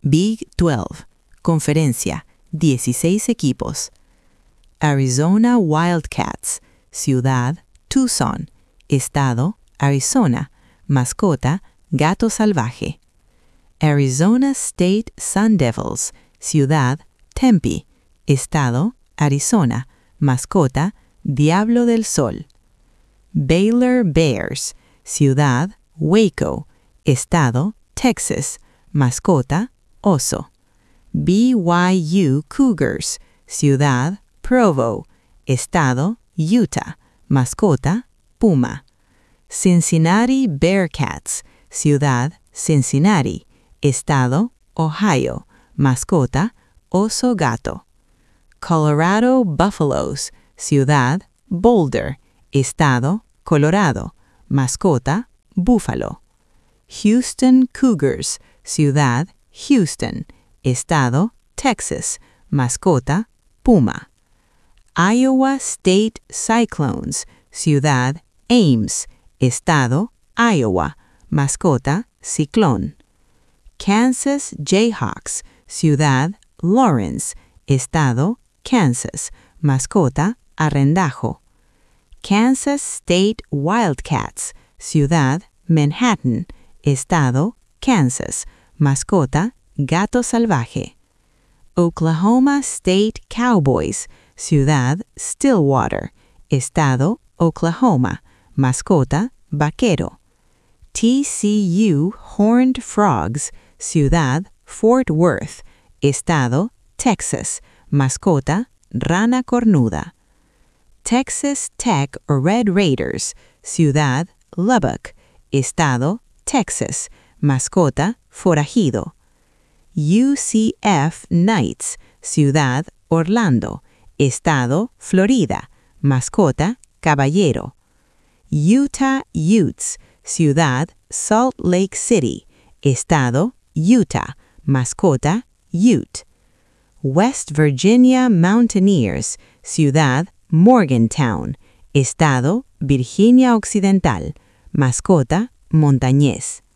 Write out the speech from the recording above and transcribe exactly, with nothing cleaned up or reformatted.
Big doce, conferencia, dieciséis equipos. Arizona Wildcats, ciudad, Tucson, estado, Arizona, mascota, gato salvaje. Arizona State Sun Devils, ciudad, Tempe, estado, Arizona, mascota, diablo del sol. Baylor Bears, ciudad, Waco, estado, Texas, mascota, oso. B Y U Cougars, ciudad, Provo, estado, Utah, mascota, puma. Cincinnati Bearcats, ciudad, Cincinnati, estado, Ohio, mascota, oso gato. Colorado Buffaloes, ciudad, Boulder, estado, Colorado, mascota, búfalo. Houston Cougars, ciudad, Houston, estado, Texas, mascota, puma. Iowa State Cyclones, ciudad, Ames, estado, Iowa, mascota, ciclón. Kansas Jayhawks, ciudad, Lawrence, estado, Kansas, mascota, arrendajo. Kansas State Wildcats, ciudad, Manhattan, estado, Kansas, mascota, gato salvaje. Oklahoma State Cowboys, ciudad, Stillwater, estado, Oklahoma, mascota, vaquero. T C U Horned Frogs, ciudad, Fort Worth, estado, Texas, mascota, rana cornuda. Texas Tech Red Raiders, ciudad, Lubbock, estado, Texas, mascota, forajido. U C F Knights, ciudad, Orlando, estado, Florida, mascota, caballero. Utah Utes, ciudad, Salt Lake City, estado, Utah, mascota, Ute. West Virginia Mountaineers, ciudad, Morgantown, estado, Virginia Occidental, mascota, montañés.